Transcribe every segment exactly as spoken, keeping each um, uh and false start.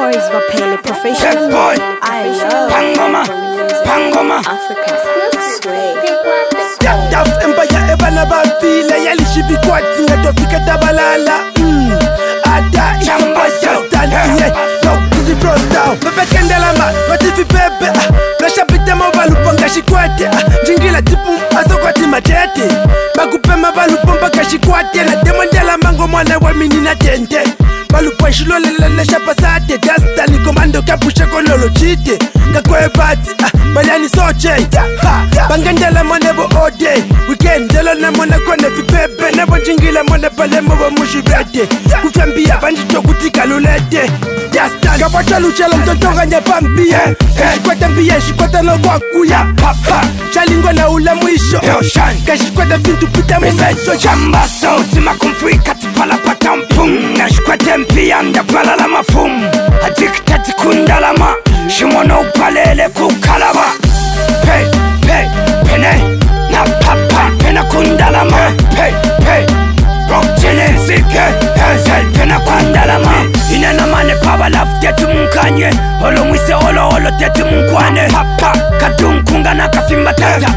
Morris Vapele, professional. boy. I love Pangoma, Pangoma. Africa. Sway. Daf empire ebana bafile yalishibi kwati ngatofika tabalala. Mm. Ada Chamba stand here. No, this is frost down. Bebe kendela ma, what if you bebe? Flasha pite mabalu ponga shikwate. Jingila tipu asokwati matete. Bakupe mabalu pomba kashikwate. Na demandela mango mwana wa mini na tente. Balu po shilole lele shapasate. Dasta ni komando kapusha kololo chite. Kakwe bati, bayani soche. Bangandela monebo all day. Weekend dela na mona kone fi pepe. Nebo jingila mona pale mwa mushi rete. Kufambia bandito kutika lulete. Dasta kapacha luchela mtoto ganya pambia. Shikwata mbia, shikwata no kwa kuya. Chalingo na ula mwisho. Kashikwata fintu pita mwisho. Chamba sauti makumfrika tipala patampung. Nashikwata mpia ndapala la mafum. Adiktati kundalama. Shimono upalele kukalaba. Pay, pay, pene. Na papa, pena kundalama. Pay, pay. Rock chile, zike. Hazel, pena kundalama. Inana mane paba laf teti mkanye. Olo mwise olo olo teti mkwane. Papa, kadunkunga na kafimba tata.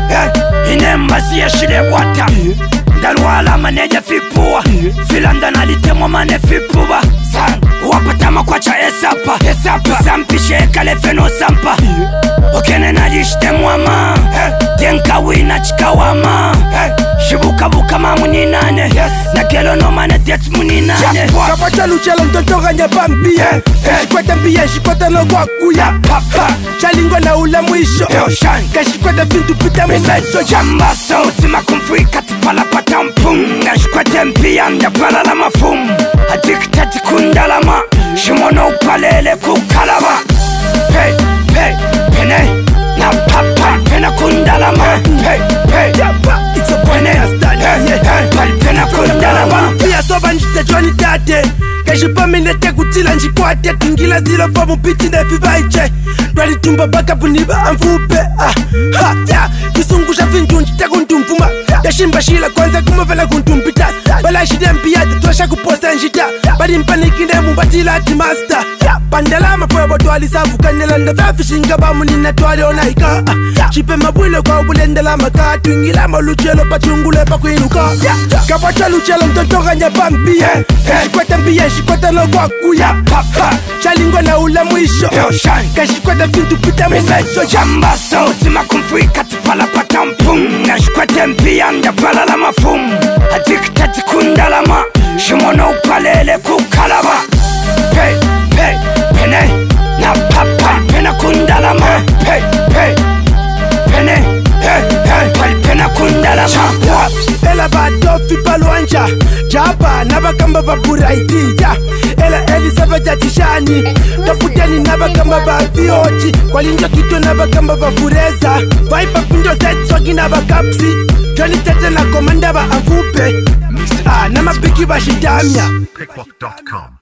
Inemba siya shile wata. Dalwala maneja fipua. Filanda nalitemwa mane fipuba. Sang, wapatama kwa cha esapa. Esapa, sampishe kale feno sampa. Okene najishte mwama. Tenka wina chikawama. Shibuka buka mamu ni nane. Na kelo no mane tets muni nane. Kapacha luchela mtoto ganya pambia. Shikwata mbia, shikwata no kwa kuya. Chalingo na ula mwisho. Kashikwata fintu pita mwisho. Chamba sauti makumfrika tipala patampung. Nashikwata mpia ndapala la mafum. Adiktati kundalama. Shimono upalele kukalaba. Pay, pay, pene. Na papa, pena kundalama. Pay, pay, it's a boy na stand here. pena kundalama. Pia soba njite jwani tate. Kashipa minete kutila njikwate. Tingila zilo pa mpiti ne fivaiche. Dwali tumba baka puniba amfupe. Ha, ya, kisungusha fintu njite kuntumfuma. Dashimba shila kwanza kumavela kuntumpita. Bala shide mpia tetosha kuposa njita. Badi mpaniki ne mumbatila ati master. Pandela mapoebo twali safu kanela nda fishinga bamu nina twali onaika. Chipe mabwile kwa ubulendela maka. Tuingila maluchelo pachungule pa kuinuka. Kapacha luchelo mtoto ganya pambia. Shikwata mbia, shikwata no kwa kuya. Chalingo na ula mwisho. Kashikwata fintu pita mwisho. Chamba sauti makumfrika tipala patampung. Nashikwata mpia ndapala la mafum. Adiktati kundalama. Shimono upalele kukalaba. Pay, pay, pene. Na papa, pena kundalama. Pay, pay, pene. Hey, hey, pena kundalama. Ela badofi palwanja. Jaba nabakamba baburaiti. Ela Elizabeth atishani. Tafuteni nabakamba baviochi. Kwa linjo kito nabakamba bafureza. Vaipa pindo zetsogi nabakapsi. Joni tete na komanda ba amfupe. Ah, namapiki bashidamia. Picklock dot com